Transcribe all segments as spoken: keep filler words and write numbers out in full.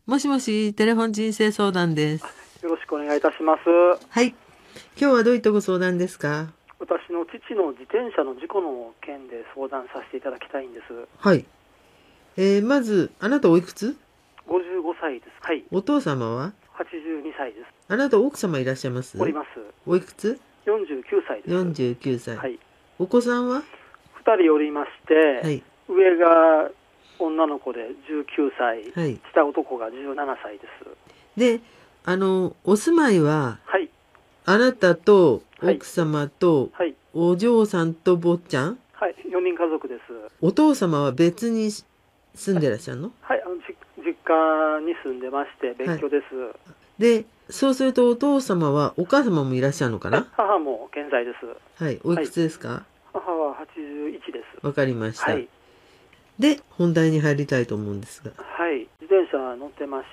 もしもし、テレフォン人生相談です。 よろしくお願いいたします。 はい。今日はどういったご相談ですか？ 私の父の自転車の事故の件で相談させていただきたいんです。 はい。えー、まず、あなたおいくつ？ ごじゅうごさいです。はい。 お父様は？ はちじゅうにさいです。 あなた奥様いらっしゃいます？ おります。 おいくつ？ よんじゅうきゅうさいです。 よんじゅうきゅうさい。 はい。 お子さんは？ ふたりおりまして、 はい。 上が女の子でじゅうきゅうさい、 はい。 下男がじゅうななさいです。 で、あの、お住まいは、 はい。 あなたと奥様と、 はい。 お嬢さんと坊ちゃん？ はい。よにん家族です。 お父様は別に住んでらっしゃるの？ はい。あのじ実家に住んでまして、別居です。 で、そうするとお父様はお母様もいらっしゃるのかな？ 母も健在です。 はい。おいくつですか？ 母ははちじゅういちです。 わかりました。 はい。 で、本題に入りたいと思うんですが。 はい。自転車乗ってまして、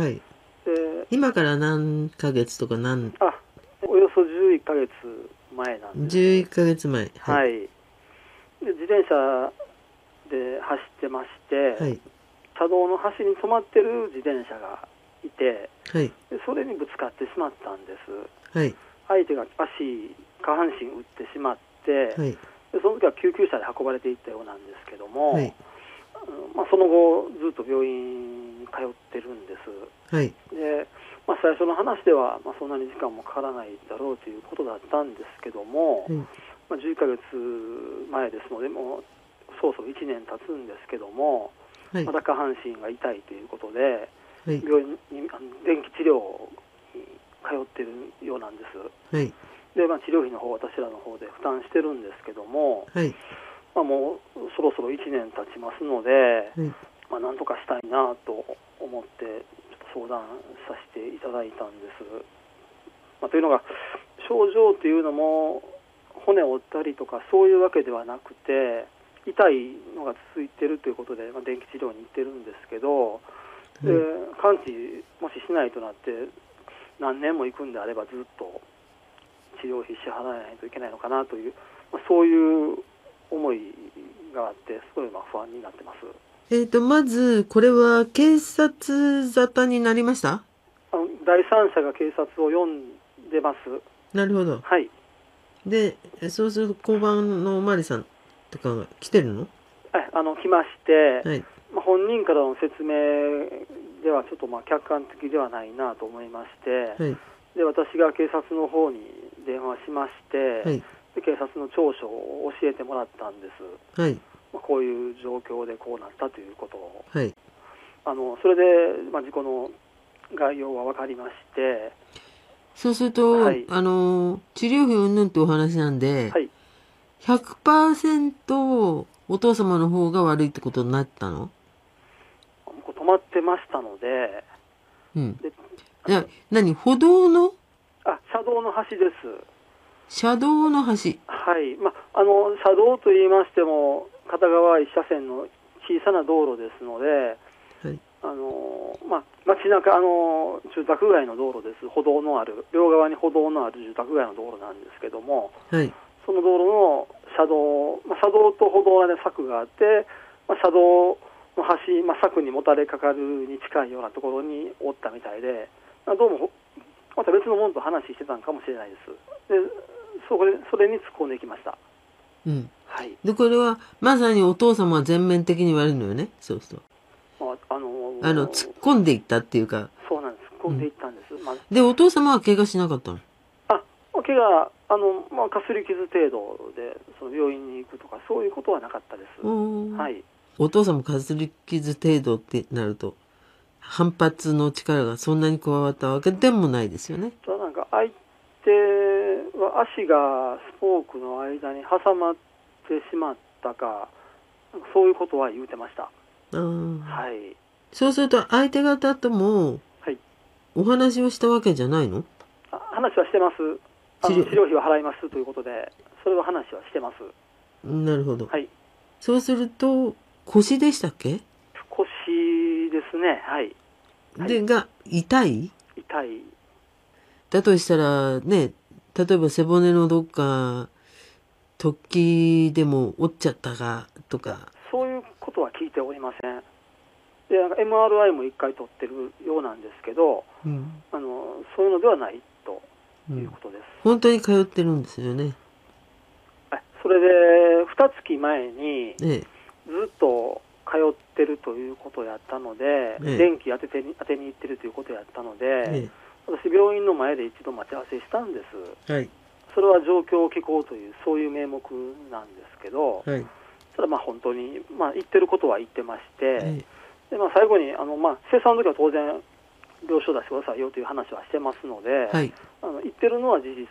はい。 で、 今から何ヶ月とか何、 あ、およそじゅういっかげつまえなんです。 じゅういっかげつまえ。 はい。で、自転車で走ってまして、 はい。 車道の端に止まってる自転車がいて、 はい。 でそれにぶつかってしまったんです。 はい。 相手が足、下半身打ってしまって、 はい。 でその時は救急車で運ばれていったようなんですけども、 はい。 あのまあ、その後ずっと病院に通ってるんです。 はい。 で、まあ、最初の話では、まあ、そんなに時間もかからないだろうということだったんですけども、 はい。 まあ、じゅういっかげつまえですので、もうそろそろいちねん経つんですけども、 はい。 まだ下半身が痛いということで、 はい。 病院にあの電気治療に通ってるようなんです。 はい。 で、まあ、治療費の方私らの方で負担してるんですけども、 はい。 まあ、もうそろそろいちねん経ちますので、 はい。 まあ、なんとかしたいなと思ってちょっと相談させていただいたんです。まあ、というのが、症状というのも骨を折ったりとかそういうわけではなくて、痛いのが続いているということで、まあ、電気治療に行ってるんですけど、で完治もししないとなって何年も行くんであればずっと治療費支払わないといけないのかなという、まあ、そういう思いがあってすごいまあ不安になってます。 えっと、まず、これは警察沙汰になりました？ あの第三者が警察を呼んでます。 なるほど。 はい。 で、そうすると交番のおまわりさんとかが来てるの？ ああの来まして、 はい。 まあ、本人からの説明ではちょっとまあ客観的ではないなと思いまして、 はい。 で私が警察の方に電話しまして、 はい。 で警察の調書を教えてもらったんです。 はい。 まあ、こういう状況でこうなったということを、 はい。 あのそれで、まあ、事故の概要は分かりまして、 そうすると、 はい、 あの、治療費云々ってお話なんで、 はい、 ひゃくパーセント お父様の方が悪いってことになったの？ 止まってましたので、 うん。 でいや、何歩道の？ あ、車道の端です。 車道の端。 はい、まあ、あの車道といいましても片側一車線の小さな道路ですので、 はい。 あのまあ、街中あの住宅街の道路です。歩道のある両側に歩道のある住宅街の道路なんですけども、 はい。 その道路の車道、まあ、車道と歩道で柵があって、まあ、車道の端、まあ、柵にもたれかかるに近いようなところにおったみたいで、まあ、どうもまた別のものと話してたのかもしれないです。でそれそれに突っ込んでいきました。 うん。 はい。 で、これは、まさにお父様は全面的に悪いのよね。そうするまあ、あのと。あの、突っ込んでいったっていうか。 そうなんです。突っ込んでいったんです。うん、まあ、 で、お父様は怪我しなかったの？ あ、怪我、あの、まあ、かすり傷程度で、その病院に行くとか、そういうことはなかったです。はい。 お父様かすり傷程度ってなると、反発の力がそんなに加わったわけでもないですよね。 ただなんか相手は足がスポークの間に挟まってしまったか、そういうことは言うてました。 あー、 はい。 そうすると相手方ともはい。 お話をしたわけじゃないの？ あ話はしてます。あの治療治療費は払いますということで、それは話はしてます。 なるほど。 はい。 そうすると、腰でしたっけ？ 腰ですね。はい。 で、が、痛い？ 痛い。 だとしたら、ね、例えば背骨のどっか、突起でも折っちゃったかとか。 そういうことは聞いておりません。 でなんか エムアールアイ もいっかい取ってるようなんですけど、 うん、 あのそういうのではないということです。 うん、本当に通ってるんですよね。 それでにがつまえにずっと通ってるということやったので、ええ、電気当ててに当てに行ってるということやったので、ええ、私病院の前で一度待ち合わせしたんです、はい、それは状況を聞こうというそういう名目なんですけど、はい、ただまあ本当に、まあ、言ってることは言ってまして、ええ、でまあ、最後にあの、まあ、生産の時は当然了承出してくださいよという話はしてますので、はい、あの言ってるのは事実です。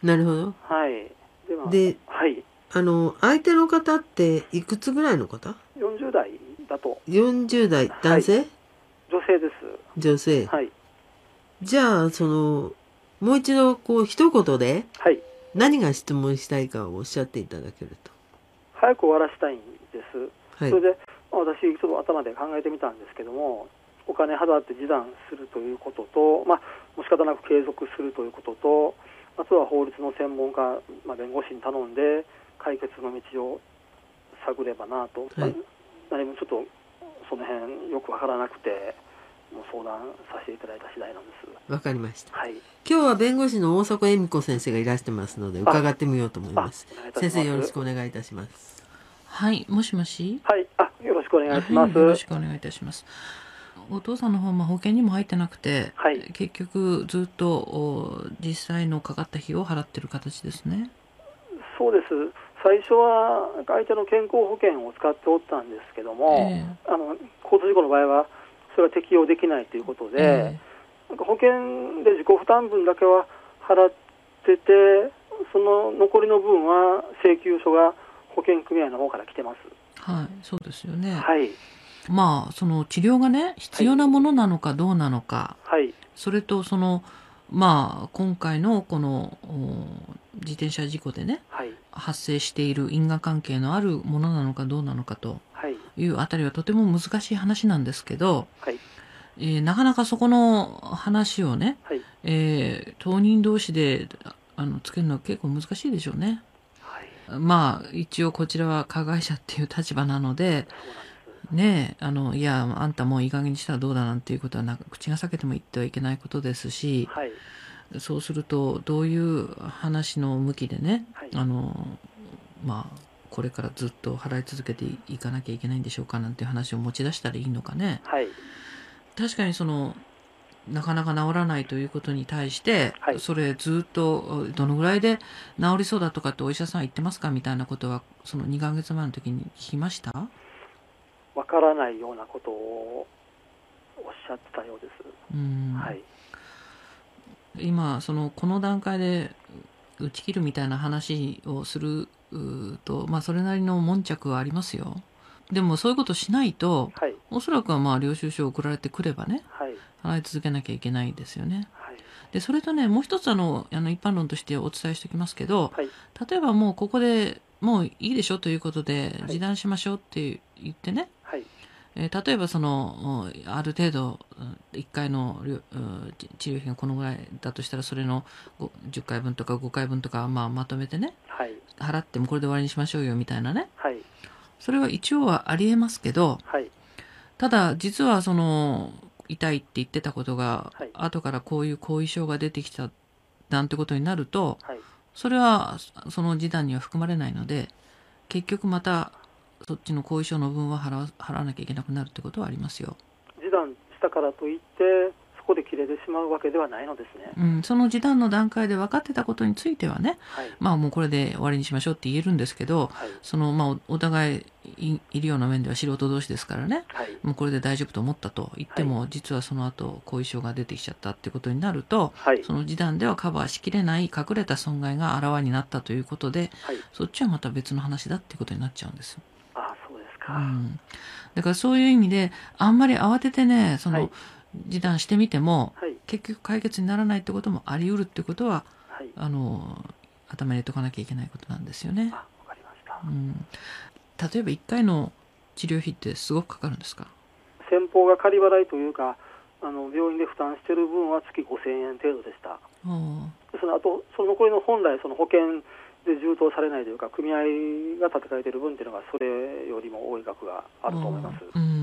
なるほど。 はい。 で、まあ、で、はい、あの相手の方っていくつぐらいの方？ よんじゅうだいだと。 よんじゅうだい男性？はい、 女性です。 女性。 はい。 じゃあそのもう一度こう一言で何が質問したいかをおっしゃっていただけると。 早く終わらせたいんです。はい、それで、まあ、私ちょっと頭で考えてみたんですけども、お金払って示談するということと、まあ、もう仕方なく継続するということと、あとは法律の専門家、まあ、弁護士に頼んで解決の道を探ればなと、はい、何もちょっとその辺よくわからなくてもう相談させていただいた次第なんです。 わかりました、 はい、 今日は弁護士の大迫恵美子先生がいらしてますので伺ってみようと思います。先生よろしくお願いいたします。 はい、もしもし。 はい、あ、よろしくお願いします。 はい、よろしくお願いいたします。お父さんの方も保険にも入ってなくて、はい、結局ずっと実際のかかった費用を払ってる形ですね。 そうです。最初は相手の健康保険を使っておったんですけども、えー、あの交通事故の場合はそれは適用できないということで、えー、なんか保険で自己負担分だけは払ってて、その残りの分は請求書が保険組合の方から来てます。 はい、そうですよね。 はい。 まあその治療がね必要なものなのかどうなのか、はい、それとそのまあ今回のこの自転車事故でね、はい、発生している因果関係のあるものなのかどうなのかというあたりはとても難しい話なんですけど、はい、えー、なかなかそこの話をね、はい、えー、当人同士であのつけるのは結構難しいでしょうね。はい、まあ一応こちらは加害者っていう立場なので。ねえ、あのいやあんたもういい加減にしたらどうだなんていうことはなんか口が裂けても言ってはいけないことですし、はい、そうするとどういう話の向きでね、はい、あのまあこれからずっと払い続けていかなきゃいけないんでしょうかなんていう話を持ち出したらいいのかね、はい、確かにそのなかなか治らないということに対して、はい、それずっとどのぐらいで治りそうだとかってお医者さん言ってますかみたいなことはそのにかげつまえの時に聞きました？ わからないようなことをおっしゃってたようです。うん、はい、 今そのこの段階で打ち切るみたいな話をすると、まあ、それなりの悶着はありますよ。でもそういうことしないと、はい、おそらくはまあ領収書送られてくればね、はい、払い続けなきゃいけないですよね。はい、でそれとねもう一つあのあの一般論としてお伝えしておきますけど、はい、例えばもうここでもういいでしょということで示談しましょうって言ってね、はい、えー、例えばそのある程度いっかいの治療費がこのぐらいだとしたらそれのじゅっかいぶんとかごかいぶんとか、まあ、まとめてね、はい、払ってもこれで終わりにしましょうよみたいなね、はい、それは一応はありえますけど、はい、ただ実はその痛いって言ってたことが、はい、後からこういう後遺症が出てきたなんてことになると、はい、それはその示談には含まれないので結局またそっちの後遺症の分は払わ、払わなきゃいけなくなるってことはありますよ。 示談したからといってそこで切れてしまうわけではないのですね。 うん、その示談の段階で分かってたことについてはね、はい、まあもうこれで終わりにしましょうって言えるんですけど、はい、そのまあ お, お互い医療の面では素人同士ですからね、はい、もうこれで大丈夫と思ったと言っても、はい、実はその後後遺症が出てきちゃったってことになると、はい、その示談ではカバーしきれない隠れた損害があらわになったということで、はい、そっちはまた別の話だっていうことになっちゃうんです。 あ、そうですか。 うん、だからそういう意味であんまり慌ててねその、はい、示談してみても、はい、結局解決にならないってこともあり得るってことは、はい、あの頭に入れとかなきゃいけないことなんですよね。 あ、わかりました。 うん、例えばいっかいの治療費ってすごくかかるんですか？ 先方が仮払いというかあの病院で負担している分は月ごせんえん程度でした。その後その残りの本来その保険で充当されないというか組合が立て替えている分というのがそれよりも多い額があると思います。 うん、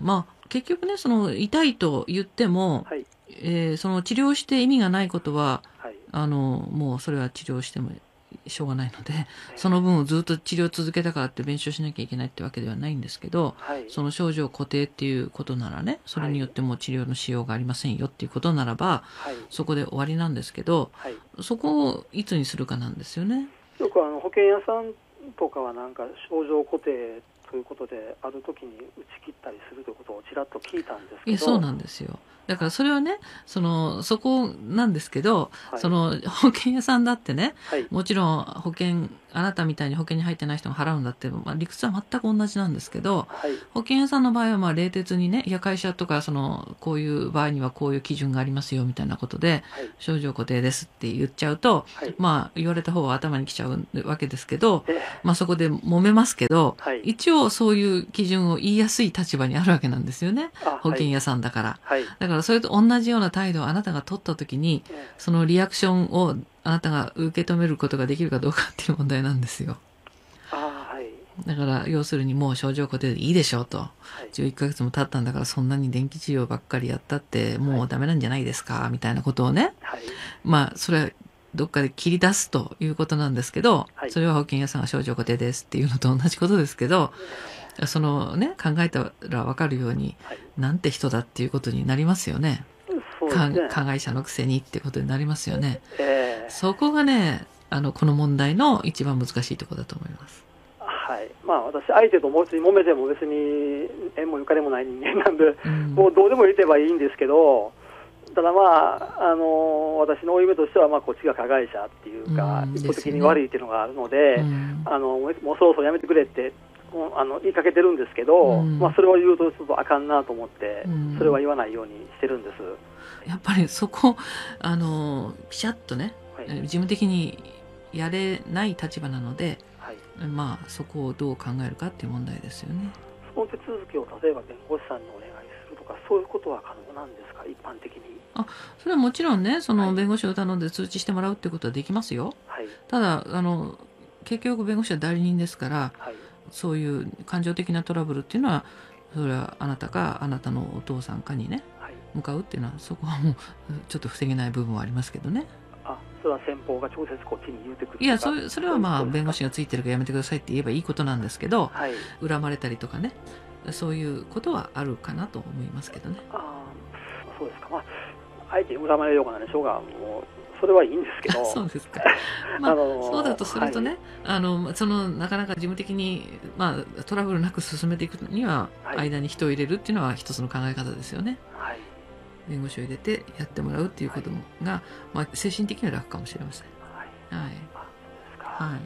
まあ結局ね、その痛いと言っても、はい、えー、その治療して意味がないことは、はい、あのもうそれは治療してもしょうがないので、その分をずっと治療を続けたからって弁償しなきゃいけないってわけではないんですけど、はい、その症状固定っていうことならね、それによっても治療のしようがありませんよっていうことならば、はい、そこで終わりなんですけど、はい、そこをいつにするかなんですよね。 よくあの保険屋さんとかはなんか症状固定ということである時に打ち切ったりするということをちらっと聞いたんですけど。 いや、そうなんですよ。だからそれはね、そのそこなんですけど、はい、その保険屋さんだってね、はい、もちろん保険、あなたみたいに保険に入ってない人が払うんだって、まあ、理屈は全く同じなんですけど、はい、保険屋さんの場合はまあ冷徹にね、いや会社とかそのこういう場合にはこういう基準がありますよみたいなことで、はい、症状固定ですって言っちゃうと、はい、まあ言われた方は頭にきちゃうわけですけど、まあそこで揉めますけど、はい、一応そういう基準を言いやすい立場にあるわけなんですよね、保険屋さんだから。はい、だからそれと同じような態度をあなたが取った時に、そのリアクションをあなたが受け止めることができるかどうかっていう問題なんですよ。 あ、はい、 だから要するにもう症状固定でいいでしょうと、はい、じゅういっかげつも経ったんだからそんなに電気治療ばっかりやったってもうダメなんじゃないですか、はい、みたいなことをね、はい、まあそれはどっかで切り出すということなんですけど、はい、それは保険屋さんが症状固定ですっていうのと同じことですけど、そのね考えたら分かるように、はい、なんて人だっていうことになりますよね。ね、加害者のくせにってことになりますよね、えー、そこがねあのこの問題の一番難しいところだと思います。 はい、まあ私相手ともう揉めても別に縁もゆかりもない人間なんで、うん、もうどうでも言えばいいんですけど、ただまああの私の負い目としてはまあこっちが加害者っていうか、うん、一方的に悪いっていうのがあるので、うん、あのもうそろそろやめてくれってあの言いかけてるんですけど、うん、まあそれを言うとちょっとあかんなと思って、うん、それは言わないようにしてるんです。 やっぱりそこあのピシャッとね、はい、事務的にやれない立場なので、はい、まあそこをどう考えるかっていう問題ですよね。 その手続きを例えば弁護士さんにお願いするとかそういうことは可能なんですか、一般的に。 あ、それはもちろんね、その弁護士を頼んで通知してもらうっていうことはできますよ。はい、ただあの結局弁護士は代理人ですから、はい、そういう感情的なトラブルっていうのはそれはあなたかあなたのお父さんかにね、はい、向かうっていうのはそこはもうちょっと防げない部分はありますけどね。 あ、それは先方が直接こっちに言うてくる。 いや、それ、それはまあ弁護士がついてるからやめてくださいって言えばいいことなんですけど、はい、恨まれたりとかね、そういうことはあるかなと思いますけどね。 あ、そうですか。まあ相手に恨まれようが何でしょうが、もうそれはいいんですけど。 そうですか。まあ、あのー、そうだとするとね、はい、あのそのなかなか事務的に、まあ、トラブルなく進めていくには、はい、間に人を入れるっていうのは一つの考え方ですよね。はい、弁護士を入れてやってもらうっていうこともが、はい、まあ、精神的には楽かもしれません。はい。はい。はい。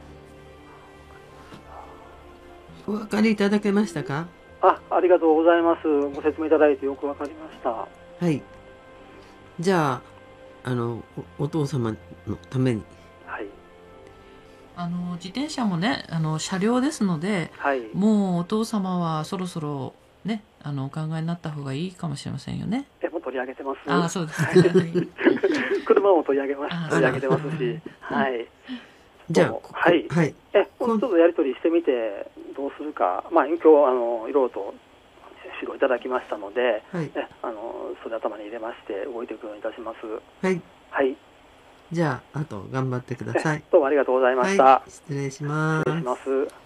お分かりいただけましたか？ あ、ありがとうございます。ご説明いただいてよく分かりました。 はい。じゃあ。あの お, お父様のために、はい、 あの自転車もねあの車両ですので、はい、もうお父様はそろそろねあのお考えになった方がいいかもしれませんよね。 え、もう取り上げてます。 あ、そうですか。 車も取り上げます。取り上げてますし、はい。 じゃあ、 はい、はい、え、ちょっとやり取りしてみてどうするか、まあ今日あのいろいろと指導いただきましたので、はい、ね、あのそれ頭に入れまして動いていくようにいたします。 はい。 はい。 じゃああと頑張ってください。 どうもありがとうございました。 はい、失礼します。 失礼します。